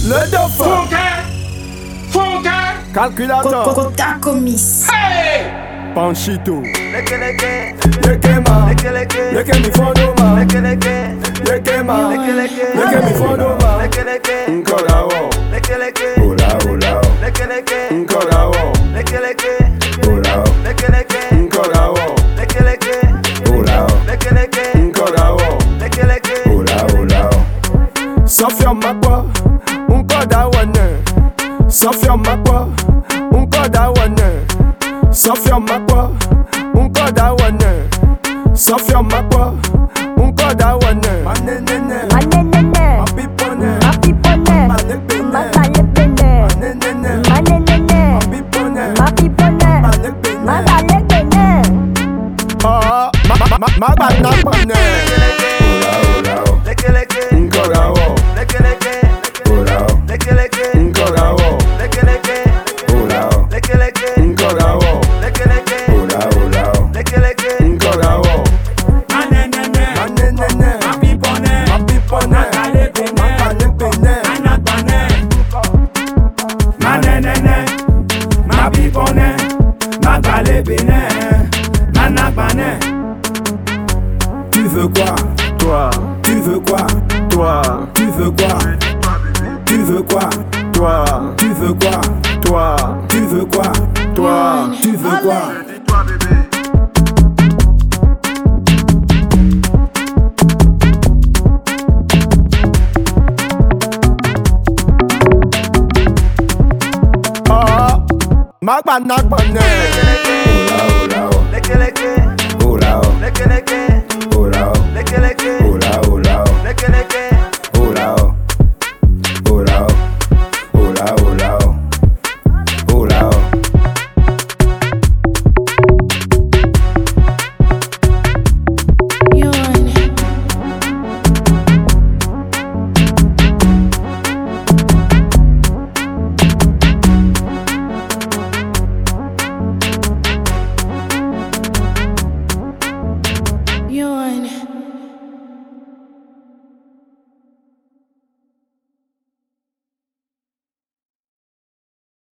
Le dauphin. Funke. Calculateur. Kota Komis. Hey. Panchito. Leke leke. Lekema. Leke leke. Leke mi fondoma. Leke leke. Lekema. Leke leke. Leke mi fondoma. Leke leke. Nkora wo. Leke leke. Ola ola o. Leke leke. Nkora wo. Leke leke. Ola o. Leke leke. Nkora wo. Leke leke. Ola o. Leke leke. Nkora wo. Leke leke. Ola ola o. Sofia makwa. Nkoda wane. Sofia makwa. Nkoda wane. Sofia makwa. Nkoda wane. Sofia makwa. Nkoda wane. Manenene. Manenene, Mapipone. mapipone, Malepene. masalepene, Manenene. manenene, Mapipone. mapipone, Malepene. masalepene. Ah, magbana pane. Ola ola o. Leke leke. Nkora wo. Leke leke. Ola o. Leke leke. Nkora wo. Leke leke. Ola o. Leke leke. Nkora wo. Leke leke. Ola ola o. Leke leke. Nkora wo. Manenene. Manenene. Mapipone. Mapipone. Makalepene. Makalepene. Anakbane. Manenene. Mapipone. Makalepene. Anakbane. Tu veux quoi? Toi. Tu veux quoi? Toi. Tu veux quoi? Tu veux quoi? Toi. Tu veux quoi? Toi. Tu veux quoi? Toi. Tu veux quoi? Ah, magbana pane. Ola ola o. Leke leke. Ola o. Leke leke. Ola o. Leke leke. Ola ola o. Leke leke. Ola o. Ola o. Ola ola o. Ola o. Yawn.